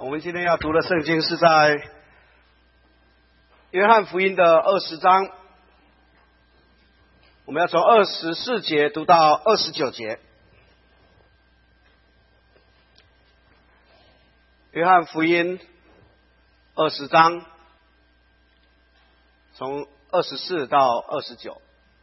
我们今天要读的圣经是在约翰福音的20章，我们要从24节读到29节。约翰福音20章，从24到29。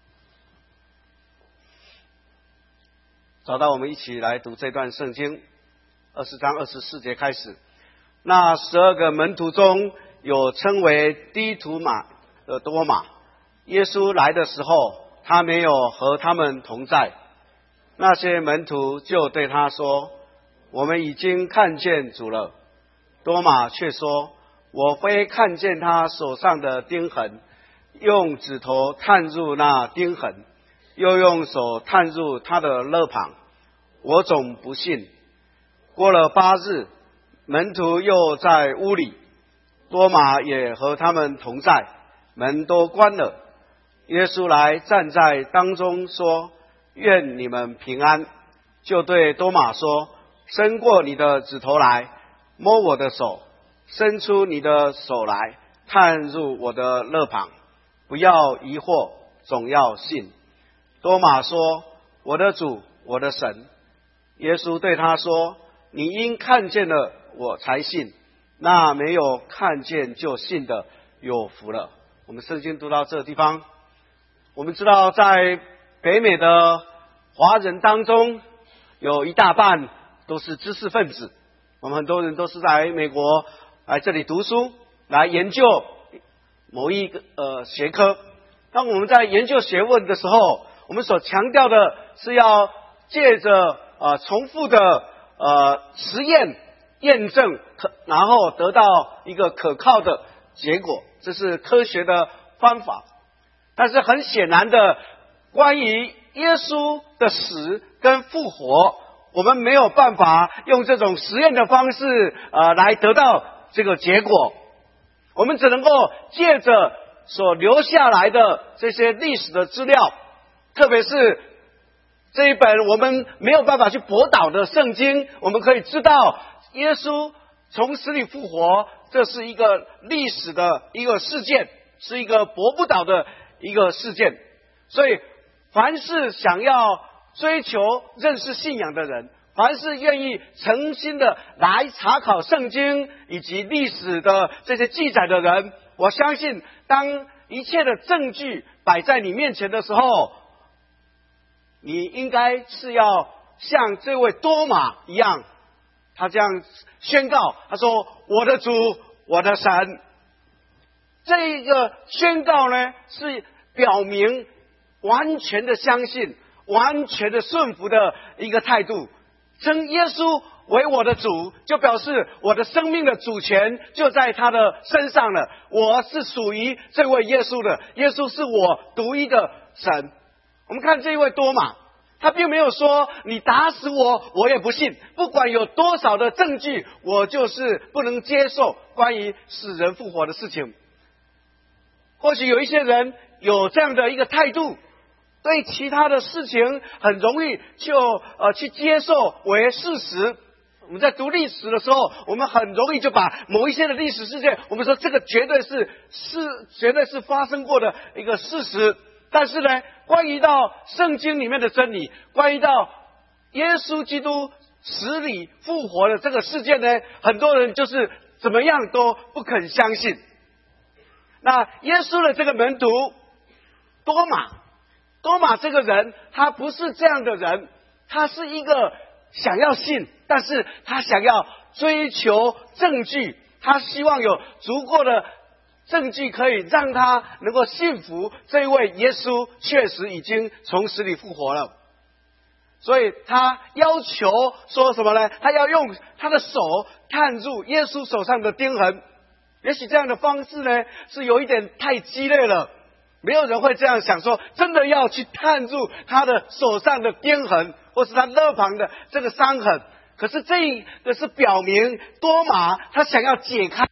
找到，我们一起来读这段圣经。20章24节开始。那12个门徒中有称为低图马的多马，耶稣来的时候，他没有和他们同在。那些门徒就对他说：我们已经看见主了。多马却说：我非看见他手上的钉痕，用指头探入那钉痕，又用手探入他的肋旁，我总不信。过了8日，门徒又在屋里，多马也和他们同在，门都关了。耶稣来站在当中说：愿你们平安。就对多马说：伸过你的指头来，摸我的手，伸出你的手来，探入我的肋旁，不要疑惑，总要信。多马说：我的主，我的神。耶稣对他说：你因看见了我才信，那没有看见就信的有福了。我们圣经读到这个地方，我们知道在北美的华人当中，有一大半都是知识分子。我们很多人都是在美国来这里读书，来研究某一个学科。当我们在研究学问的时候，我们所强调的是要借着重复的实验验证，然后得到一个可靠的结果，这是科学的方法。但是很显然的，关于耶稣的死跟复活，我们没有办法用这种实验的方式来得到这个结果。我们只能够借着所留下来的这些历史的资料，特别是这一本我们没有办法去驳倒的圣经，我们可以知道耶稣从死里复活，这是一个历史的一个事件，是一个驳不倒的一个事件。所以凡是想要追求认识信仰的人，凡是愿意诚心的来查考圣经以及历史的这些记载的人，我相信当一切的证据摆在你面前的时候，你应该是要像这位多马一样，他这样宣告，他说：我的主，我的神。这一个宣告呢，是表明完全的相信，完全的顺服的一个态度。称耶稣为我的主，就表示我的生命的主权就在他的身上了。我是属于这位耶稣的，耶稣是我独一的神。我们看这一位多马，他并没有说你打死我，我也不信，不管有多少的证据，我就是不能接受关于死人复活的事情。或许有一些人有这样的一个态度，对其他的事情很容易就去接受为事实。我们在读历史的时候，我们很容易就把某一些的历史事件，我们说这个绝对是发生过的一个事实。但是呢，关于到圣经里面的真理，关于到耶稣基督死里复活的这个事件呢，很多人就是怎么样都不肯相信。那耶稣的这个门徒多马这个人，他不是这样的人，他是一个想要信，但是他想要追求证据，他希望有足够的证据可以让他能够信服这位耶稣确实已经从死里复活了。所以他要求说什么呢？他要用他的手探入耶稣手上的钉痕。也许这样的方式呢，是有一点太激烈了，没有人会这样想说真的要去探入他的手上的钉痕，或是他肋旁的这个伤痕。可是这个是表明多马他想要解开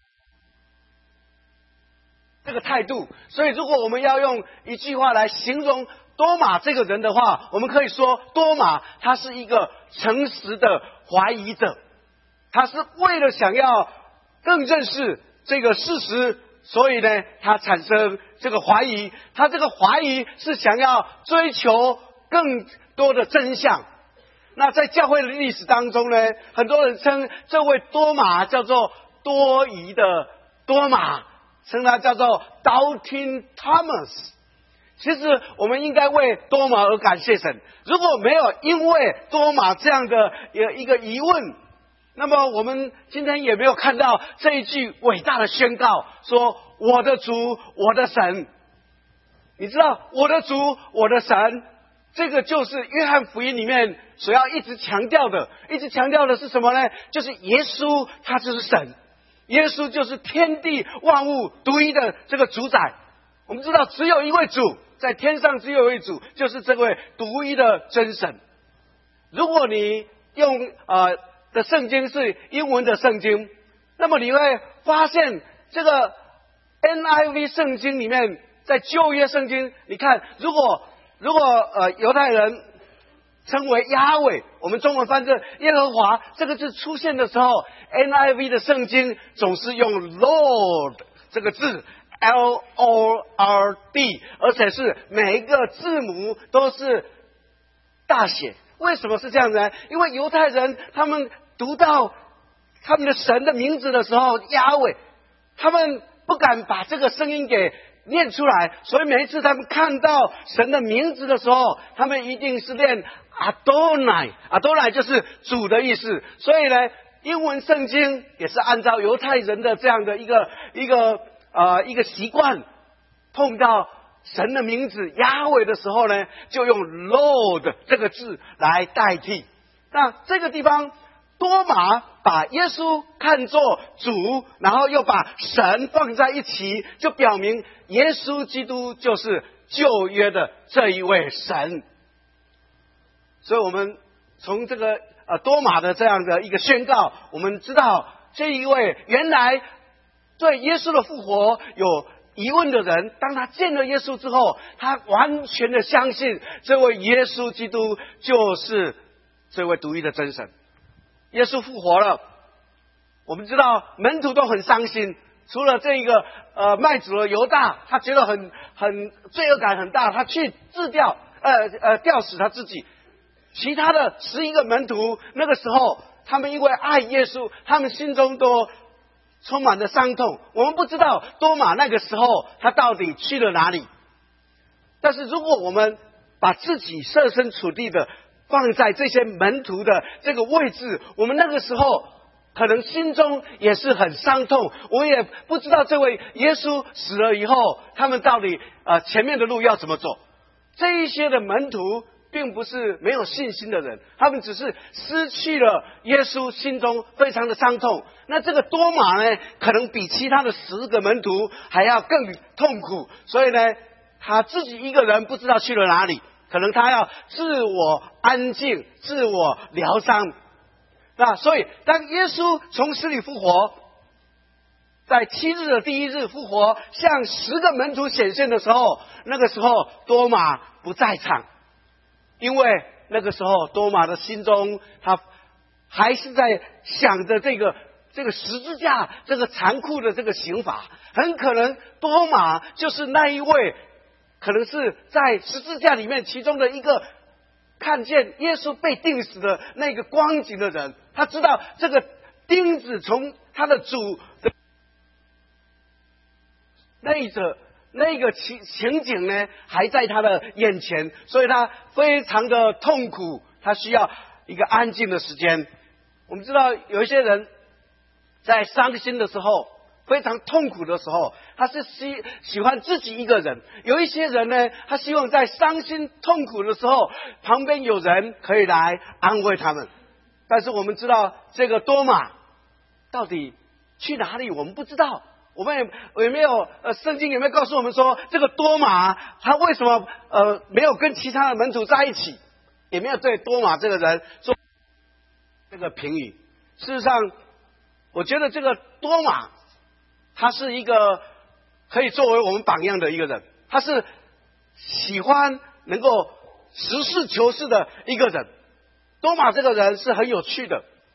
这个态度。所以如果我们要用一句话来形容多马这个人的话，我们可以说多马他是一个诚实的怀疑者， 他是为了想要更认识这个事实，所以呢，他产生这个怀疑。他这个怀疑是想要追求更多的真相。那在教会的历史当中呢，很多人称这位多马叫做多疑的多马，称他叫做 Doubting Thomas。其实我们应该为多马而感谢神。如果没有因为多马这样的一个疑问，那么我们今天也没有看到这一句伟大的宣告，说我的主，我的神。你知道我的主，我的神，这个就是约翰福音里面所要一直强调的。一直强调的是什么呢？就是耶稣他就是神，耶稣就是天地万物独一的这个主宰。我们知道只有一位主，在天上只有一位主，就是这位独一的真神。如果你用的圣经是英文的圣经，那么你会发现这个 NIV 圣经里面，在旧约圣经，你看如果犹太人称为亚伟，我们中文翻成耶和华这个字出现的时候， NIV 的圣经总是用 Lord 这个字LORD， 而且是每一个字母都是大写。为什么是这样呢？因为犹太人他们读到他们的神的名字的时候，亚伟，他们不敢把这个声音给念出来，所以每一次他们看到神的名字的时候，他们一定是念 Adonai， 就是主的意思。所以呢，英文圣经也是按照犹太人的这样的一个习惯，碰到神的名字亚伟的时候呢，就用 Lord 这个字来代替。那这个地方多马把耶稣看作主，然后又把神放在一起，就表明耶稣基督就是旧约的这一位神。所以我们从这个多马的这样的一个宣告，我们知道这一位原来对耶稣的复活有疑问的人，当他见了耶稣之后，他完全的相信这位耶稣基督就是这位独一的真神。耶稣复活了，我们知道门徒都很伤心，除了这个卖主的犹大，他觉得很罪恶感很大，他去吊死他自己。其他的11个门徒，那个时候他们因为爱耶稣，他们心中都充满了伤痛。我们不知道多马那个时候他到底去了哪里，但是如果我们把自己设身处地的放在这些门徒的这个位置，我们那个时候可能心中也是很伤痛。我也不知道这位耶稣死了以后，他们到底前面的路要怎么走。这一些的门徒并不是没有信心的人，他们只是失去了耶稣，心中非常的伤痛。那这个多马呢，可能比其他的10个门徒还要更痛苦，所以呢，他自己一个人不知道去了哪里，可能他要自我安静，自我疗伤。那所以当耶稣从死里复活，在7日的第1日复活，向10个门徒显现的时候，那个时候多马不在场。因为那个时候多马的心中，他还是在想着这个十字架这个残酷的这个刑罚。很可能多马就是那一位，可能是在十字架里面其中的一个看见耶稣被钉死的那个光景的人。他知道这个钉子从他的主的那个情景呢，还在他的眼前，所以他非常的痛苦，他需要一个安静的时间。我们知道有一些人在伤心的时候，非常痛苦的时候，他是喜欢自己一个人。有一些人呢，他希望在伤心痛苦的时候，旁边有人可以来安慰他们。但是我们知道这个多马到底去哪里，我们不知道。我们也没有圣经也没有告诉我们说，这个多马他为什么没有跟其他的门徒在一起，也没有对多马这个人说这个评语。事实上，我觉得这个多马他是一个可以作为我们榜样的一个人，他是喜欢能够实事求是的一个人。多马这个人是很有趣的，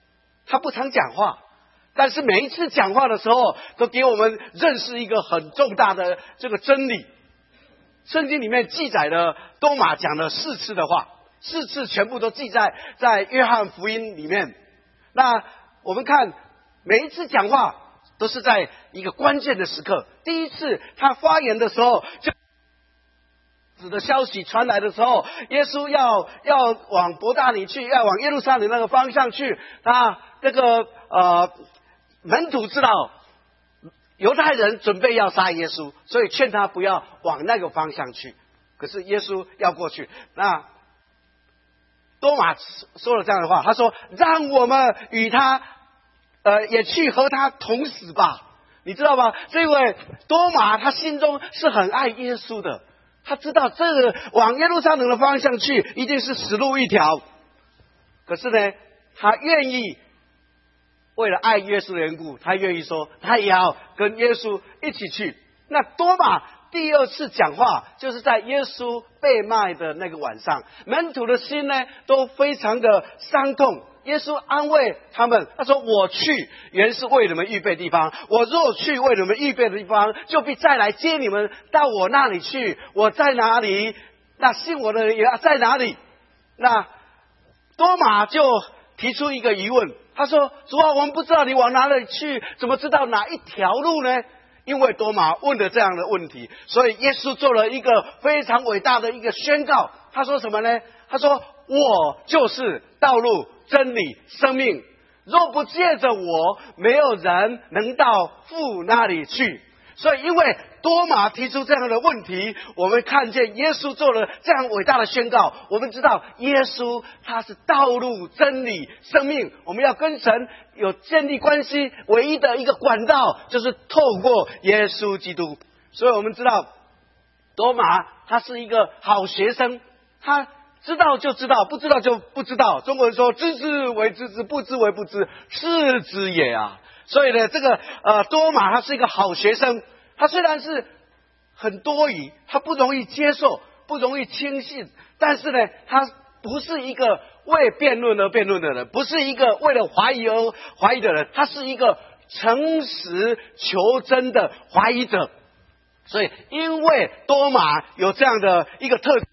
他不常讲话，但是每一次讲话的时候，都给我们认识一个很重大的这个真理。圣经里面记载了多马讲了4次的话，4次全部都记在约翰福音里面。那我们看每一次讲话都是在一个关键的时刻。第一次他发言的时候，就子的消息传来的时候，耶稣要往伯大尼去，要往耶路撒冷那个方向去。他这个门徒知道犹太人准备要杀耶稣，所以劝他不要往那个方向去。可是耶稣要过去，那多马说了这样的话，他说：“让我们与他也去和他同死吧。”你知道吗？这位多马他心中是很爱耶稣的，他知道这个往耶路撒冷的方向去一定是死路一条。可是呢，他愿意为了爱耶稣的缘故，他愿意说他也要跟耶稣一起去。那多马第2次讲话就是在耶稣被卖的那个晚上，门徒的心呢都非常的伤痛。耶稣安慰他们，他说：“我去原是为你们预备地方，我若去为你们预备的地方，就必再来接你们到我那里去。我在哪里，那信我的人也在哪里。”那多马就提出一个疑问，他说：“主啊，我们不知道你往哪里去，怎么知道哪一条路呢？”因为多马问了这样的问题，所以耶稣做了一个非常伟大的一个宣告。他说什么呢？他说：“我就是道路、真理、生命，若不借着我，没有人能到父那里去。”所以因为多马提出这样的问题，我们看见耶稣做了这样伟大的宣告。我们知道耶稣他是道路、真理、生命，我们要跟神有建立关系唯一的一个管道，就是透过耶稣基督。所以我们知道多马他是一个好学生，他知道就知道，不知道就不知道。中国人说：“知之为知之，不知为不知，是知也啊。”所以呢，这个多马他是一个好学生，他虽然是很多疑，他不容易接受，不容易轻信，但是呢，他不是一个为辩论而辩论的人，不是一个为了怀疑而怀疑的人，他是一个诚实求真的怀疑者。所以因为多马有这样的一个特质，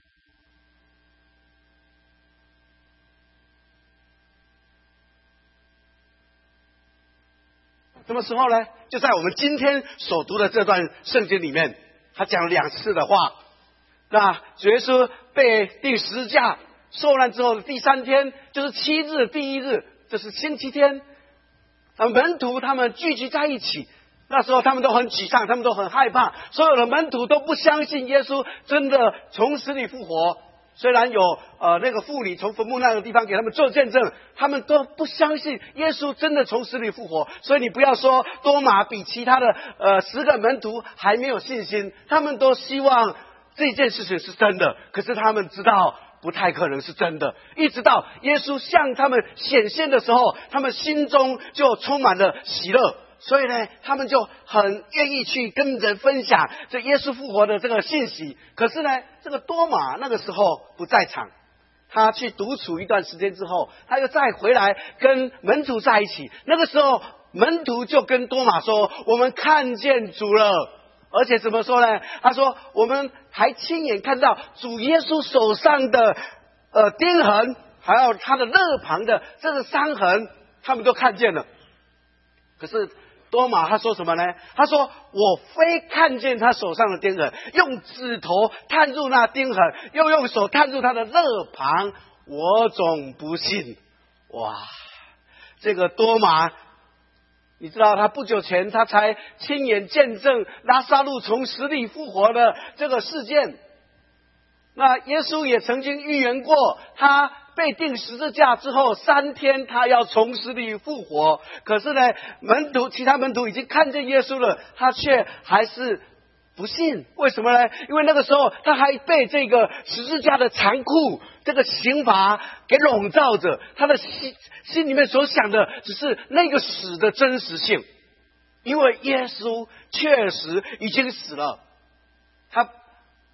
什么时候呢？就在我们今天所读的这段圣经里面，他讲了2次的话。那主耶稣被钉十字架受难之后的第3天，就是7日第1日，就是星期天。门徒他们聚集在一起，那时候他们都很沮丧，他们都很害怕，所有的门徒都不相信耶稣真的从死里复活。虽然有那个妇女从坟墓那个地方给他们做见证，他们都不相信耶稣真的从死里复活。所以你不要说多马比其他的10个门徒还没有信心，他们都希望这件事情是真的，可是他们知道不太可能是真的。一直到耶稣向他们显现的时候，他们心中就充满了喜乐。所以呢，他们就很愿意去跟人分享这耶稣复活的这个信息。可是呢，这个多马那个时候不在场，他去独处一段时间之后，他又再回来跟门徒在一起。那个时候，门徒就跟多马说：“我们看见主了。”而且怎么说呢？他说：“我们还亲眼看到主耶稣手上的钉痕，还有他的肋旁的这个伤痕，他们都看见了。”可是多马他说什么呢？他说：“我非看见他手上的钉痕，用指头探入那钉痕，又用手探入他的肋旁，我总不信。”哇，这个多马，你知道他不久前他才亲眼见证拉撒路从死里复活的这个事件。那耶稣也曾经预言过，他被钉十字架之后3天他要从死里复活。可是呢，其他门徒已经看见耶稣了，他却还是不信。为什么呢？因为那个时候他还被这个十字架的残酷这个刑罚给笼罩着，他的心里面所想的只是那个死的真实性。因为耶稣确实已经死了，他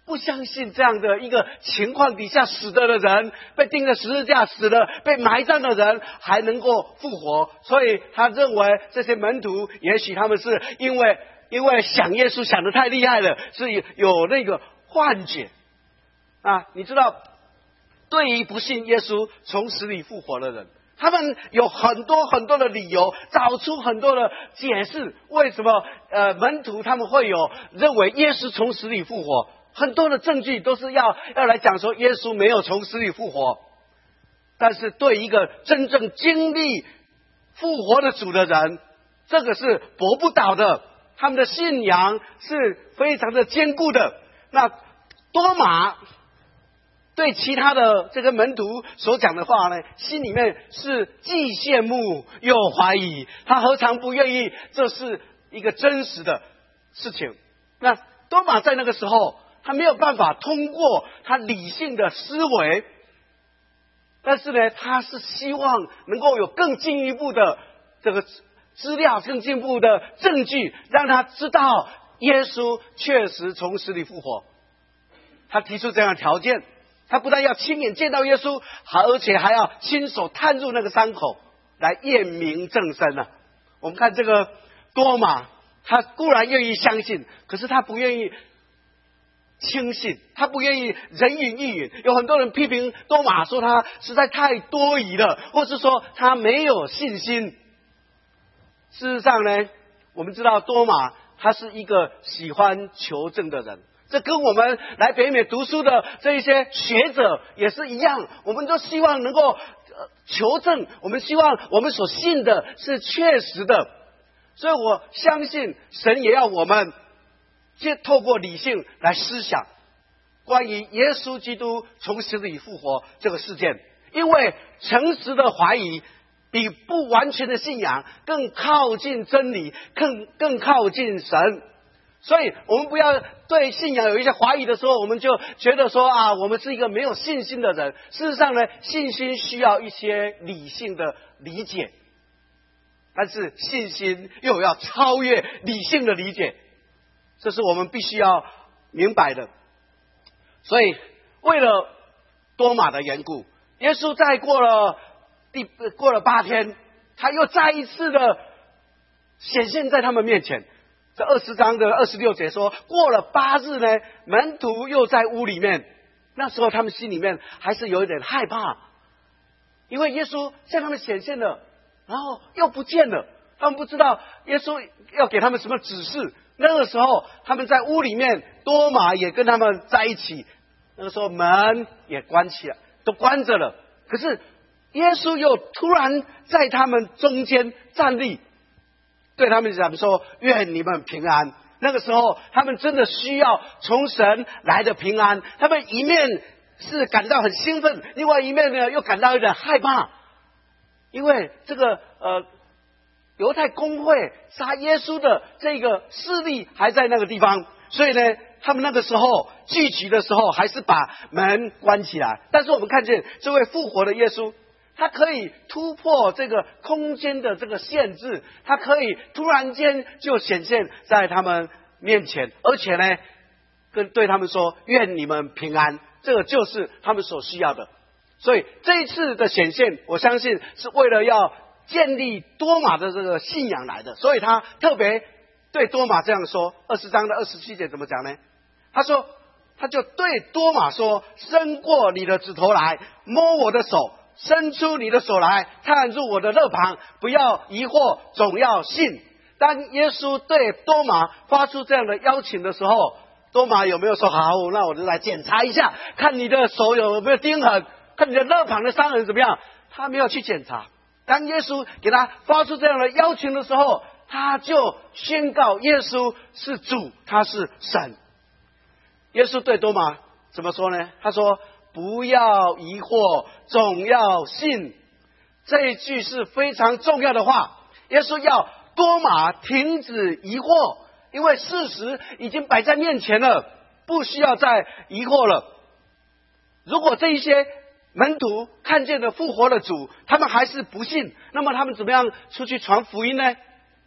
不相信这样的一个情况底下死的人，被钉在十字架死的，被埋葬的人还能够复活，所以他认为这些门徒也许他们是因为想耶稣想得太厉害了，是有那个幻觉啊。你知道，对于不信耶稣从死里复活的人，他们有很多很多的理由，找出很多的解释，为什么门徒他们会有认为耶稣从死里复活。很多的证据都是要来讲说耶稣没有从死里复活，但是对一个真正经历复活的主的人，这个是驳不倒的，他们的信仰是非常的坚固的。那多马对其他的这个门徒所讲的话呢，心里面是既羡慕又怀疑，他何尝不愿意这是一个真实的事情。那多马在那个时候他没有办法通过他理性的思维，但是呢，他是希望能够有更进一步的这个资料，更进一步的证据，让他知道耶稣确实从死里复活。他提出这样的条件，他不但要亲眼见到耶稣，而且还要亲手探入那个伤口来验明正身啊。我们看这个多马，他固然愿意相信，可是他不愿意轻信，他不愿意人云亦云。有很多人批评多马说他实在太多疑了，或是说他没有信心。事实上呢，我们知道多马他是一个喜欢求证的人，这跟我们来北美读书的这一些学者也是一样，我们都希望能够求证，我们希望我们所信的是确实的。所以我相信神也要我们透过理性来思想关于耶稣基督从死里复活这个事件，因为诚实的怀疑比不完全的信仰更靠近真理，更靠近神。所以我们不要对信仰有一些怀疑的时候，我们就觉得说啊，我们是一个没有信心的人。事实上呢，信心需要一些理性的理解，但是信心又要超越理性的理解，这是我们必须要明白的。所以为了多马的缘故，耶稣再过了8天，他又再一次的显现在他们面前。这20章的26节说，过了8日呢，门徒又在屋里面。那时候他们心里面还是有一点害怕，因为耶稣向他们显现了，然后又不见了，他们不知道耶稣要给他们什么指示。那个时候他们在屋里面，多马也跟他们在一起，那个时候门也关起来，都关着了。可是耶稣又突然在他们中间站立，对他们讲说，愿你们平安。那个时候他们真的需要从神来的平安，他们一面是感到很兴奋，另外一面呢又感到有点害怕，因为这个犹太公会杀耶稣的这个势力还在那个地方，所以呢他们那个时候聚集的时候还是把门关起来。但是我们看见这位复活的耶稣，他可以突破这个空间的这个限制，他可以突然间就显现在他们面前，而且呢对他们说，愿你们平安。这个就是他们所需要的。所以这一次的显现，我相信是为了要建立多马的这个信仰来的。所以他特别对多马这样说，20章的27节怎么讲呢？他就对多马说，伸过你的指头来，摸我的手，伸出你的手来，探入我的肋旁，不要疑惑，总要信。当耶稣对多马发出这样的邀请的时候，多马有没有说好，那我就来检查一下，看你的手有没有钉痕，看你的肋旁的伤痕怎么样？他没有去检查。当耶稣给他发出这样的邀请的时候，他就宣告耶稣是主，他是神。耶稣对多马怎么说呢？他说，不要疑惑，总要信。这一句是非常重要的话。耶稣要多马停止疑惑，因为事实已经摆在面前了，不需要再疑惑了。如果这一些门徒看见了复活的主，他们还是不信，那么他们怎么样出去传福音呢？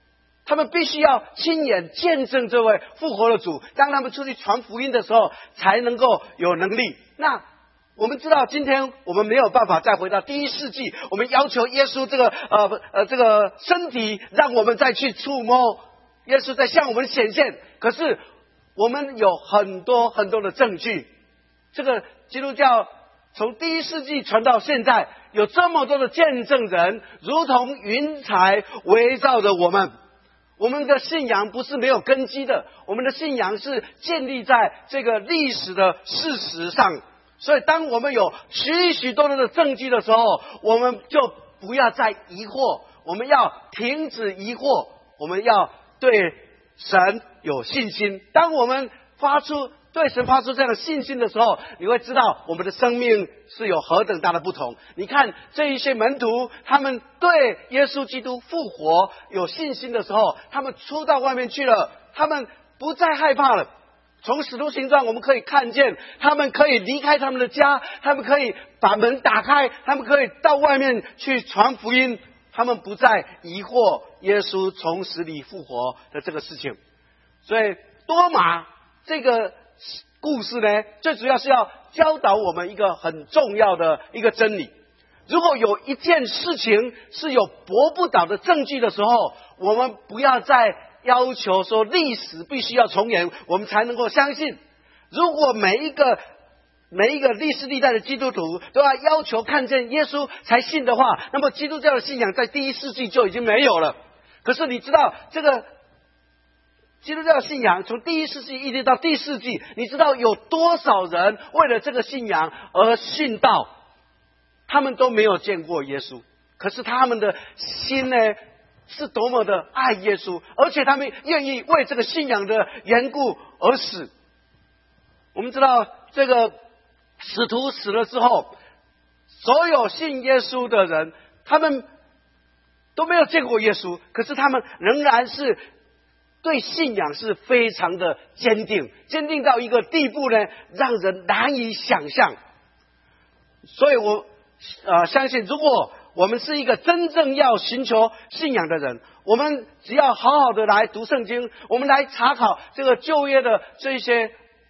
他们必须要亲眼见证这位复活的主，当他们出去传福音的时候，才能够有能力。那我们知道，今天我们没有办法再回到第一世纪，我们要求耶稣这个身体，让我们再去触摸耶稣在向我们显现。可是我们有很多很多的证据，这个基督教从第一世纪传到现在，有这么多的见证人，如同云彩围绕着我们。我们的信仰不是没有根基的，我们的信仰是建立在这个历史的事实上。所以当我们有许许多多的证据的时候，我们就不要再疑惑，我们要停止疑惑，我们要对神有信心。当我们对神发出这样的信心的时候，你会知道我们的生命是有何等大的不同。你看这一些门徒，他们对耶稣基督复活有信心的时候，他们出到外面去了，他们不再害怕了。从使徒行传我们可以看见，他们可以离开他们的家，他们可以把门打开，他们可以到外面去传福音，他们不再疑惑耶稣从死里复活的这个事情。所以多马这个故事呢，最主要是要教导我们一个很重要的一个真理。如果有一件事情是有驳不倒的证据的时候，我们不要再要求说历史必须要重演，我们才能够相信。如果每一个历史历代的基督徒都要求看见耶稣才信的话，那么基督教的信仰在第一世纪就已经没有了。可是你知道这个基督教信仰从第一世纪一直到第四纪，你知道有多少人为了这个信仰而信道？他们都没有见过耶稣，可是他们的心呢，是多么的爱耶稣，而且他们愿意为这个信仰的缘故而死。我们知道这个使徒死了之后，所有信耶稣的人，他们都没有见过耶稣，可是他们仍然是对信仰是非常的坚定，坚定到一个地步呢，让人难以想象。所以我相信，如果我们是一个真正要寻求信仰的人，我们只要好好的来读圣经，我们来查考这个旧约的这些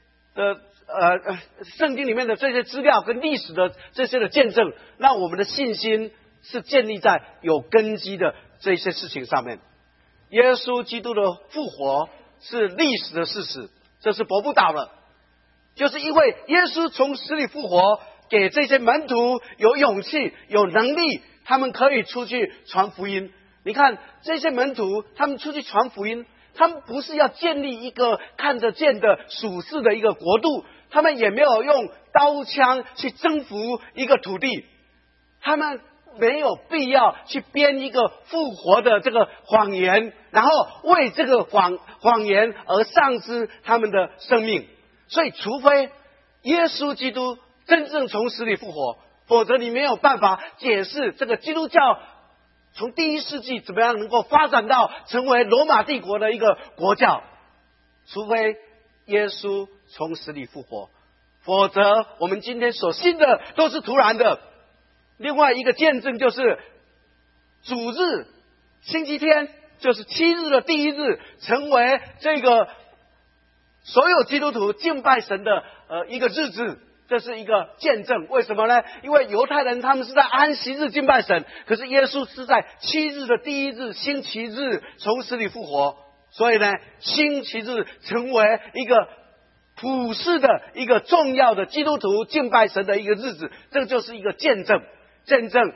圣经里面的这些资料跟历史的这些的见证，让我们的信心是建立在有根基的这些事情上面。耶稣基督的复活是历史的事实，这是驳不倒的。就是因为耶稣从死里复活，给这些门徒有勇气有能力，他们可以出去传福音。你看这些门徒，他们出去传福音，他们不是要建立一个看得见的属世的一个国度，他们也没有用刀枪去征服一个土地，他们没有必要去编一个复活的这个谎言，然后为这个谎言而丧失他们的生命。所以除非耶稣基督真正从死里复活，否则你没有办法解释这个基督教从第一世纪怎么样能够发展到成为罗马帝国的一个国教。除非耶稣从死里复活，否则我们今天所信的都是徒然的。另外一个见证就是主日星期天，就是7日的第一日，成为这个所有基督徒敬拜神的一个日子，这是一个见证。为什么呢？因为犹太人他们是在安息日敬拜神，可是耶稣是在7日的第一日星期日从死里复活，所以呢，星期日成为一个普世的一个重要的基督徒敬拜神的一个日子，这个就是一个见证。见证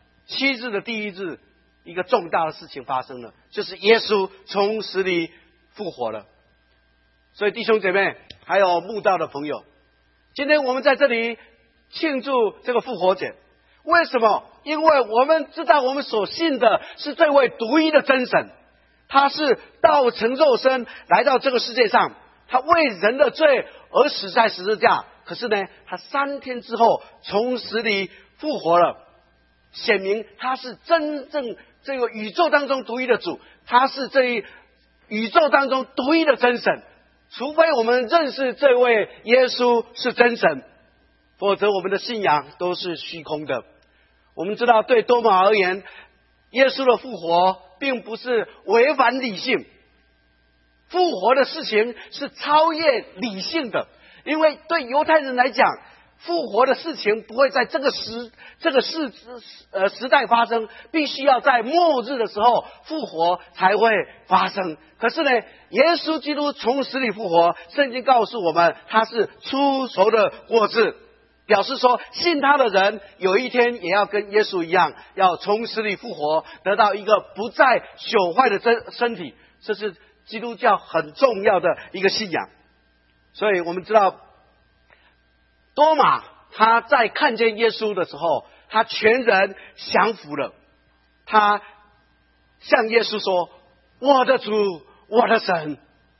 7日的第一日，一个重大的事情发生了，就是耶稣从死里复活了。所以弟兄姐妹还有慕道的朋友，今天我们在这里庆祝这个复活节，为什么？因为我们知道我们所信的是这位独一的真神，他是道成肉身来到这个世界上，他为人的罪而死在十字架，可是呢，他3天之后从死里复活了，显明他是真正这个宇宙当中独一的主，他是这一宇宙当中独一的真神。除非我们认识这位耶稣是真神，否则我们的信仰都是虚空的。我们知道对多马而言， 耶稣的复活并不是违反理性，复活的事情是超越理性的，因为对犹太人来讲，复活的事情不会在这个时代发生，必须要在末日的时候复活才会发生。可是呢，耶稣基督从死里复活，圣经告诉我们他是出熟的果子，表示说信他的人有一天也要跟耶稣一样，要从死里复活，得到一个不再朽坏的身体。这是基督教很重要的一个信仰。所以我们知道多马他在看见耶稣的时候，他全人降服了，他向耶稣说：我的主，我的神。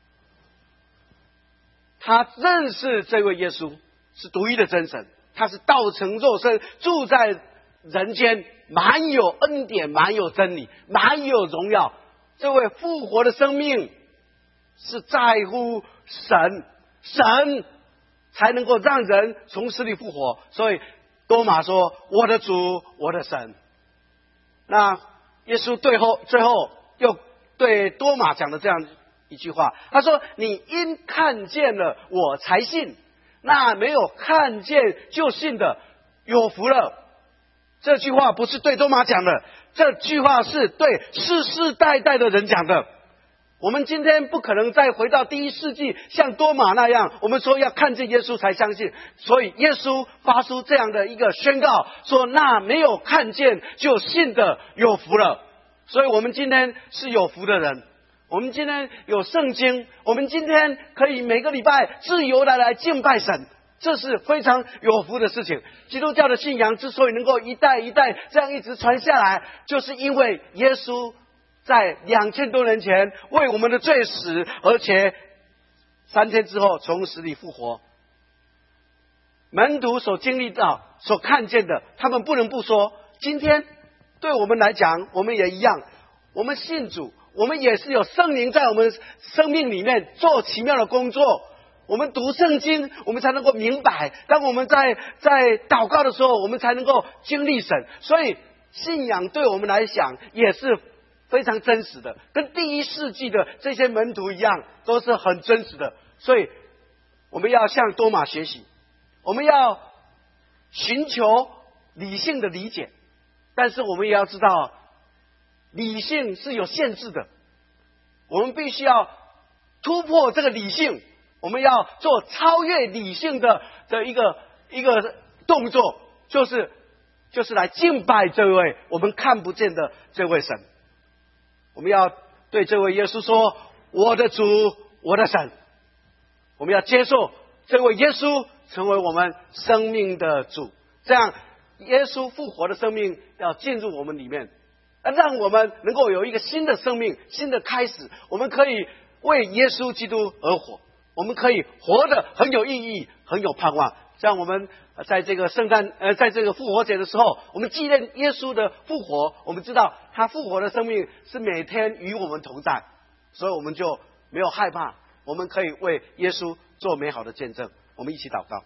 他认识这位耶稣是独一的真神，他是道成肉身，住在人间，满有恩典，满有真理，满有荣耀。这位复活的生命是在乎神才能够让人从死里复活。所以多马说：我的主，我的神。那耶稣最后又对多马讲了这样一句话，他说：你因看见了我才信，那没有看见就信的有福了。这句话不是对多马讲的，这句话是对世世代代的人讲的。我们今天不可能再回到第一世纪，像多马那样，我们说要看见耶稣才相信。所以耶稣发出这样的一个宣告，说那没有看见就信的有福了。所以我们今天是有福的人，我们今天有圣经，我们今天可以每个礼拜自由的来敬拜神，这是非常有福的事情。基督教的信仰之所以能够一代一代这样一直传下来，就是因为耶稣在2000多年前为我们的罪死，而且3天之后从死里复活。门徒所经历到、所看见的，他们不能不说。今天对我们来讲，我们也一样，我们信主，我们也是有圣灵在我们生命里面做奇妙的工作。我们读圣经，我们才能够明白；当我们在祷告的时候，我们才能够经历神。所以信仰对我们来讲也是非常真实的，跟第一世纪的这些门徒一样，都是很真实的。所以我们要向多马学习，我们要寻求理性的理解，但是我们也要知道理性是有限制的，我们必须要突破这个理性，我们要做超越理性的一个动作，就是来敬拜这位我们看不见的这位神。我们要对这位耶稣说：我的主，我的神。我们要接受这位耶稣成为我们生命的主，这样耶稣复活的生命要进入我们里面，让我们能够有一个新的生命、新的开始。我们可以为耶稣基督而活，我们可以活得很有意义、很有盼望。像我们在这个在这个复活节的时候，我们纪念耶稣的复活，我们知道他复活的生命是每天与我们同在，所以我们就没有害怕，我们可以为耶稣做美好的见证。我们一起祷告。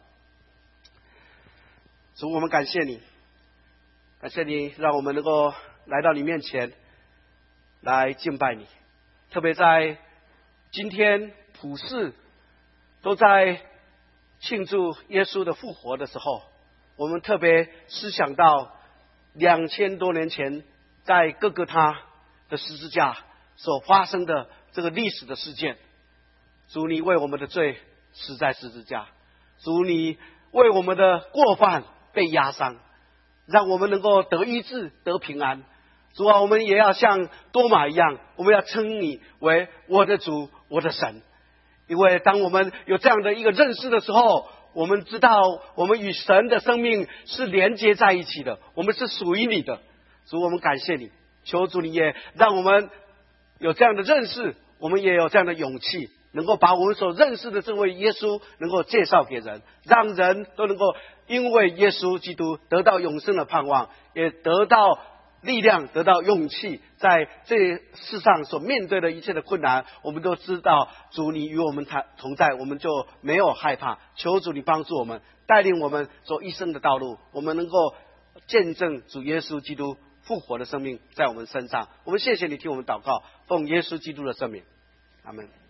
主，我们感谢你，感谢你让我们能够来到你面前来敬拜你。特别在今天普世都在庆祝耶稣的复活的时候，我们特别思想到2000多年前在各个他的十字架所发生的这个历史的事件。主，你为我们的罪死在十字架，主，你为我们的过犯被压伤，让我们能够得医治、得平安。主啊，我们也要像多马一样，我们要称你为我的主、我的神。因为当我们有这样的一个认识的时候，我们知道我们与神的生命是连接在一起的，我们是属于你的。主，我们感谢你，求主你也让我们有这样的认识，我们也有这样的勇气，能够把我们所认识的这位耶稣能够介绍给人，让人都能够因为耶稣基督得到永生的盼望，也得到力量，得到勇气。在这世上所面对的一切的困难，我们都知道主你与我们同在，我们就没有害怕。求主你帮助我们，带领我们走一生的道路，我们能够见证主耶稣基督复活的生命在我们身上。我们谢谢你听我们祷告，奉耶稣基督的圣名，阿门。